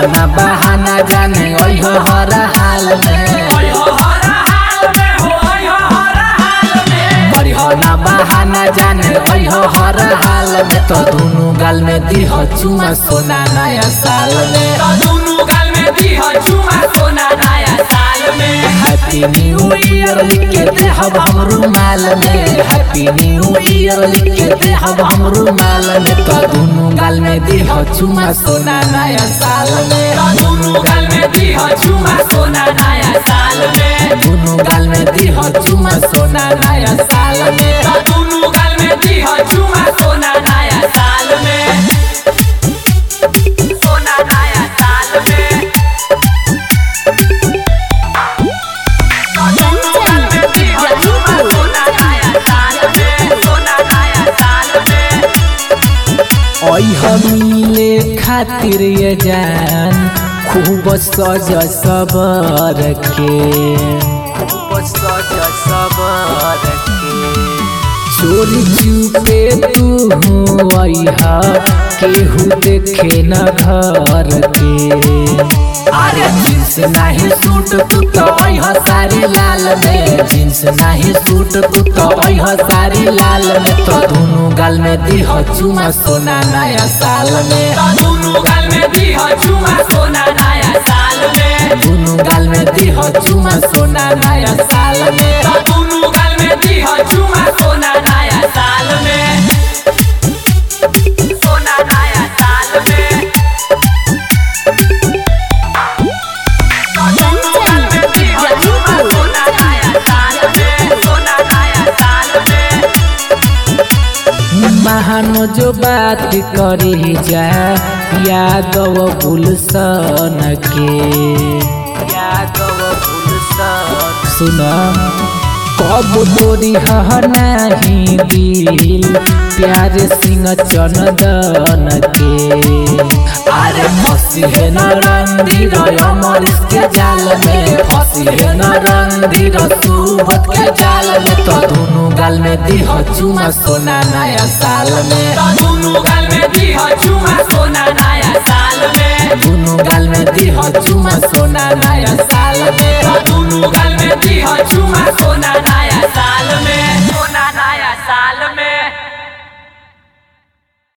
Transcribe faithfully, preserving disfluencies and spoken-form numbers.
ना बहाना जाने ओह हर हाल में ना बहाना जाने ओह हर हाल में तो दोनों गाल में दी हो चुमा सोना नया साल में दोनों गाल में दी हो चुमा सोना नया साल में। हैप्पी न्यू ईयर लिख के दे हम हम रुमाल में हैप्पी न्यू ईयर लिख के दे हम हम रुमाल में तो दोनों गाल में दी हो चुमा सोना नया साल में दोनों गाल में दी हो चुमा सोना नया साल में दोनों गाल में दी हो चुमा सोना नया साल में दोनों गाल में दी हो चुमा सोना नया साल में सोना नया साल में दोनों गाल में दी हो चुमा सोना नया साल में सोना नया साल में। ओह मिले खातिर ये जान खूब सज सबर के खूब सज सबर के चोरी चुपे तू आइहा केहू देखे न घर के अरे जींस नहीं सूट तू तो आइहा सारी लाल में जींस नहीं सूट तू तो आइहा सारी लाल में तो दोनों गाल में दी हो चुमा सोना नया साल में दोनों गाल में दी हो चुमा सोना नया साल में दोनों गाल में दी हो चुमा सोना नया साल में दोनों गाल में दी हो चुमा सोना नया साल में सोना नया साल में दोनों गाल में दी हो चुमा सोना नया साल में सोना नया साल में। महानो जो बात करी जा यादव गुलशन के यादव गुलशन सुना कब तोरी ह नहीं दिल प्यार सिंह चंदन के अरे फंसी है न रंधीर अमर इसके जाल में फंसी है न रंधीर सुबत के जाल में तो दोनों गाल में दी हो चुमा सोना नया साल में दोनों गाल में दी हो चुमा सोना नया साल में दोनों गाल में दी हो चुमा सोना नया साल में दोनों गाल में दी हो चुमा सोना नया